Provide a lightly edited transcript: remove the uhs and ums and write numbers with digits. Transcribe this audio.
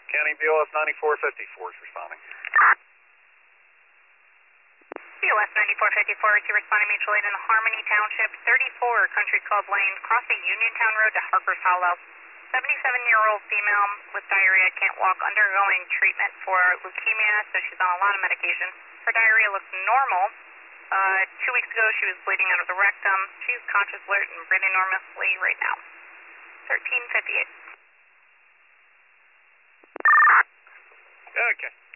County BOS 9454 is responding. BOS 9454 is responding mutual aid in Harmony Township, 34 Country Club Lane, crossing Uniontown Road to Harper's Hollow. 77-year-old female with diarrhea, can't walk, undergoing treatment for leukemia, so she's on a lot of medication. Her diarrhea looks normal. 2 weeks ago, she was bleeding out of the rectum. She's conscious, alert, and breathing normally right now. 1358. Okay.